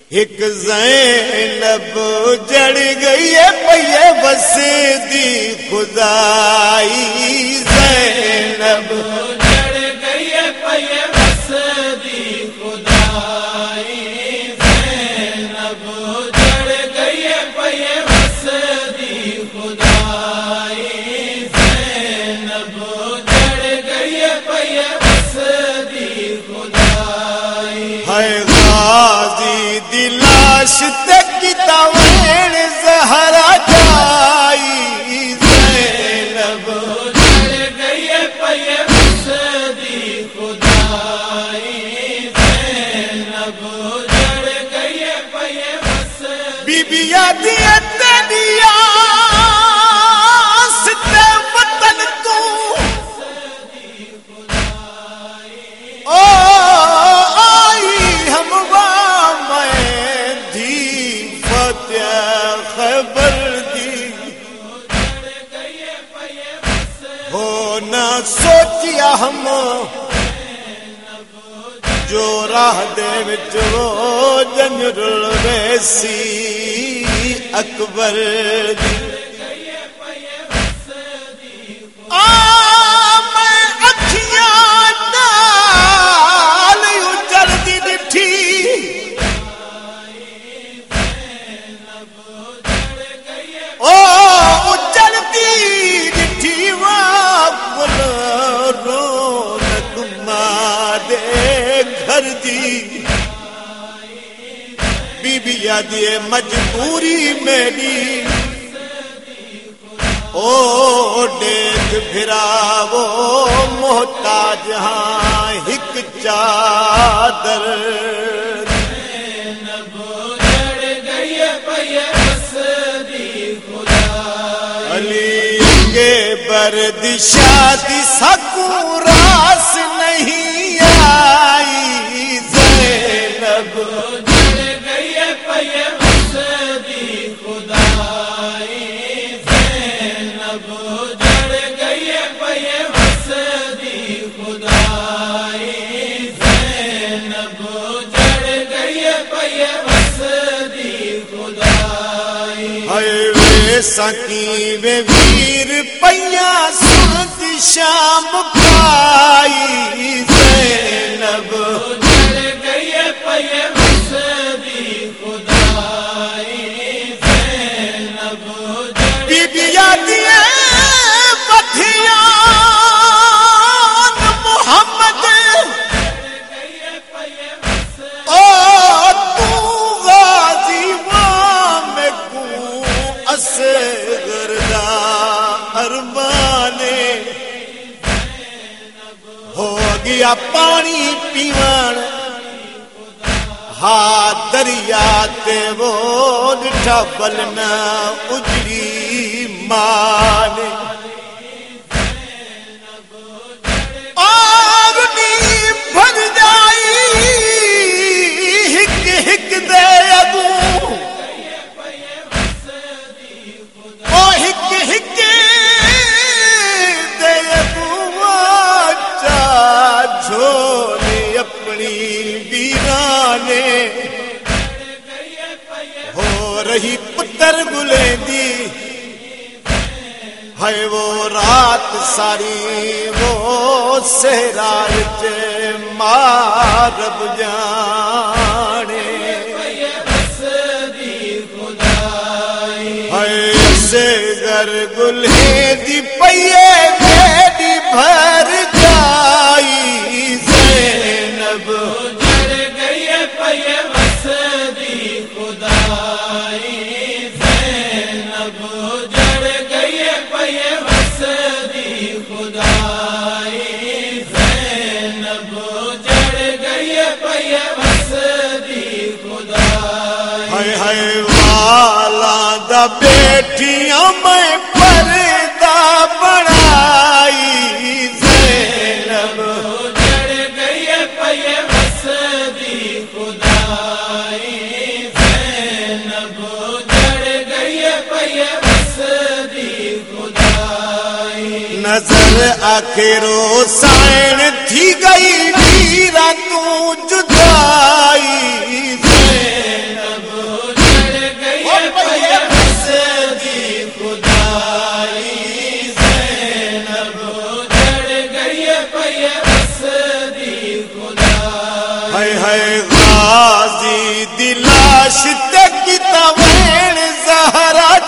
ایک زینب جڑ گئی ہے پئیے بس دی خدائی زینب جڑ گئی ہے پئیے بس دی خدائی زینب جڑ گئی ہے پئیے بس دی خدائی زینب جڑ گئی ہے پئیے بس دی خدائی ہے غازی دلاش تکتا وین زہرا جائی زینب جڑ گئی ہے پئیے بس دی خدائی زینب جڑ گئی ہے پئیے بس بی بی یادی تیریا ستے وطن تو آئی ہم میں دھی فتح خیبر دی ہو نہ سوچیا ہم جو راہ دے وچ وہ جنرل ویسی اکبر دی میں اکھیاں نال اجڑدی ڈٹھی او اجڑدی ڈٹھی واپل رونق مارے گھر دی بی بی یادی مجبوری میری او دیکھ پھراو محتاج ہاں ہک چادر زینب جڑ گئی ہے پئیے بس دی خدائی علی کے برد شادی سکوں راس نہیں آئی زینب جڑ گئی ہے پئیے بس دی خدائی زینب جڑ گئی ہے پئیے بس دی خدائی زینب جڑ گئی ہے پئیے بس دی خدائی ہائے وے سکی وے ویر پیا سنت شام کھائی زینب جڑ گئی ہے پئیے بس دی خدائی زینب بی بی یادی بدھیاں محمد او تو غازی میں کو اصغر دا ارمانے ہو گیا پانی پیوان ہاں دریا تے وہ ڈٹھا بلنا اجڑی مانے آگنی بھر جائی ہک ہک دے اگوں او ہک ہک دے اگوں چا جھولی اپنی ویرانے ہو رہی پتر گلے دی ہے وہ رات ساری وہ صحرا وچ مارب جانے بس دی خدائی ہے صغر گلے دی پئیے میری بھر جائی زینب جڑ گئی ہے پئیے بس دی خدائی زینب جڑ گئی ہے پئیے بس دی خدائی زینب جڑ گئی ہے پئیے بس دی خدائی ہائے ہائے والا دا بیٹیاں میں پردہ بڑھائی زینب جڑ گئی ہے پئیے بس دی خدائی زینب جڑ گئی ہے پئیے بس دی خدائی نظر آخرو سائن تھی گئی ویرا تو جدائی زینب ہے غازی دلاش تک توین زہرا